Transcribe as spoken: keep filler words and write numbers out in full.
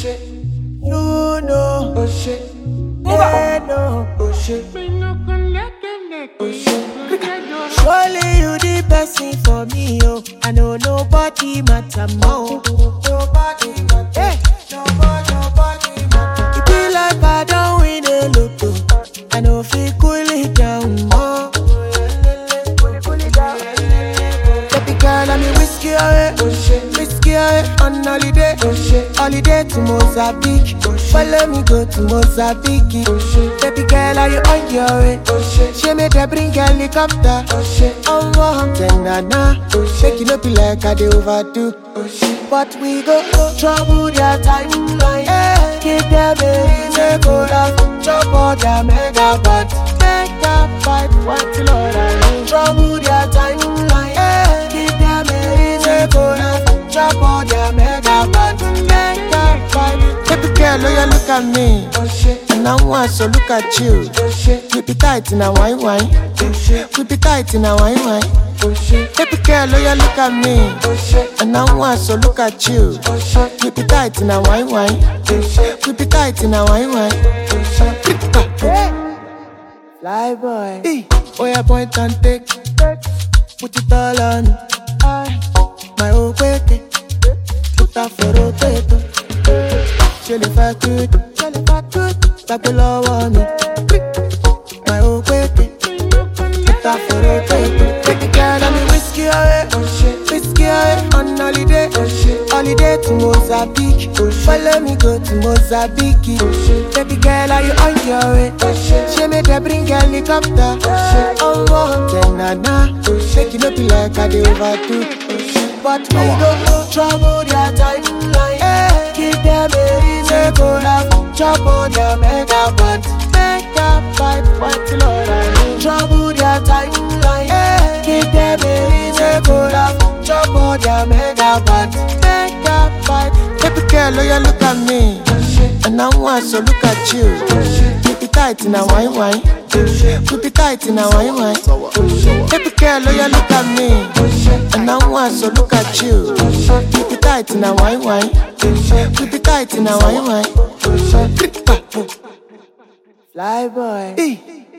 shit. You know, oh shit. They know, oh shit. Oh shit. Surely you the best thing for me, oh. I know nobody matter more. Nobody matter. Hey. Nobody, nobody matter. It be like I don't win a lotto. I know if you cool it down more. Baby girl, I'm a whiskey away. Oh shit. Whiskey away on holiday. Oh shit. Holiday to Mozambique. Oh shit. Follow me go to Mozambique. Oh shit. Baby girl, are you on your way? Oh shit. She made her bring helicopter. Oh shit. Oh wow. Then na na. Oh shit. Make it no be like I do overdo. Oh shit. But we go trouble their timeline. Hey. Give them a reason go laugh. Chop all their megabytes. Make that fight. What Lord I know. Trouble their timeline. Hey. Give them a reason go laugh. Chop all their megabytes. Make that fight. Baby girl, oh you look at me. Oh shit. And I want so look at you. Oh shit. We be tight in a wine wine. Oh shit. We be tight in a wine wine. Oh shit. Baby girl, oh you look at me. Oh shit. And I want so look at you. Oh shit. We be tight in a wine wine. Oh shit. We be tight in a wine wine. Oh shit. Hey. Fly boy. Hey. Oh yeah, point and take. Put it all on. Aye. My old baby. Put up for rotator. She le fait tout. She le fait tout. Back below on me. My old baby. Put up for rotator. Baby girl, I'm a whiskey away. Oh shit. Whiskey away on holiday. Oh shit. Holiday to Mozambique. Oh shit. Follow me go to Mozambique. Oh shit. Baby girl, are you on your way? Oh shit. She made her bring helicopter. Oh shit. Oh wow. Then na na. Oh shit. Make it no be like I do overdo. Oh shit. But we go trouble their timeline. Hey. Give them a reason go laugh. Chop all their megabytes. Make that fight. What Lord I know. Trouble their timeline. Hey. Give them a reason go laugh. Chop all their megabytes. Make that fight. Baby girl, oh you look at me. Oh shit. And I want so look at you. Oh shit. We be tight in a wine wine. Oh shit. We be tight in a wine wine. Oh shit. Baby girl, oh you look at me. Oh shit. And I want so look at you. Oh shit. We be tight in a wine wine. Oh shit. We be tight in a wine wine. Oh shit. Fly boy. Hey.